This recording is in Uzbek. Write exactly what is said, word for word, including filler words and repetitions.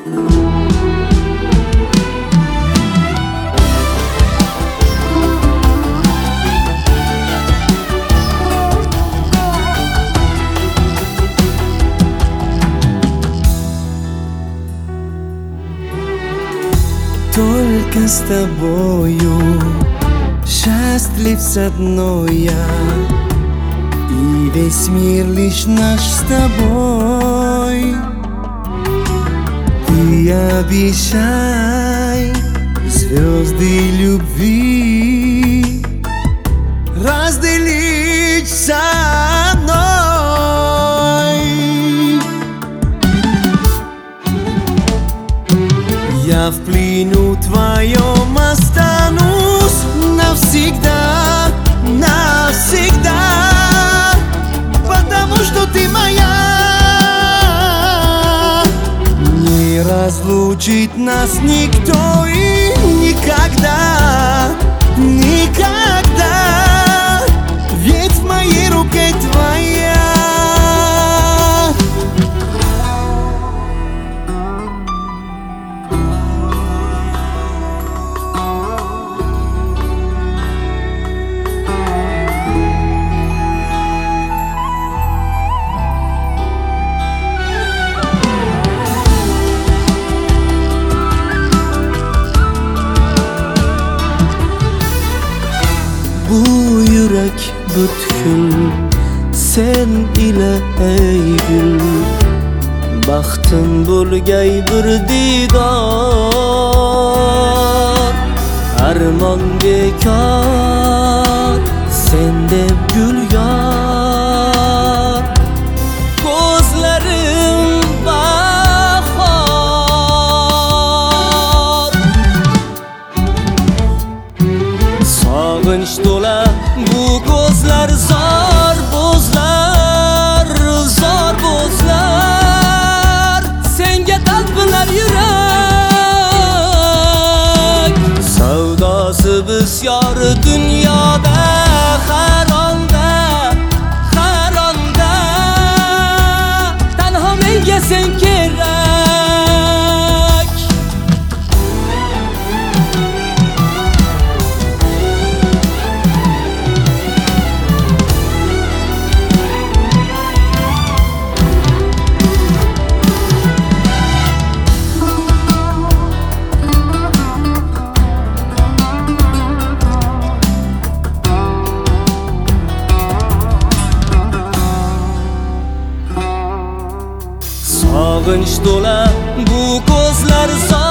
Только с тобою счастлив с одной я, и весь мир лишь наш с тобой. Ты обещай звезды любви разделить со мной. Я в плену твоем останусь навсегда, навсегда, потому что ты моя. Не разлучит нас никто и никогда, никогда, ведь в моей руке твоя. Bu yürek bütkün sen ile ey gül, baxtın bo'lgay bir didor. Armon bekor sen deb gul yor, ko'zlarim bahor. Sog'inch to'la bu ko'zlar zor bo'zlar, zor bo'zlar, senga talpinar yurak. Savdosi bisyor dunyoda, haronda, haronda, tanho menga sen kerak. Sog'inch to'la bu ko'zlar zor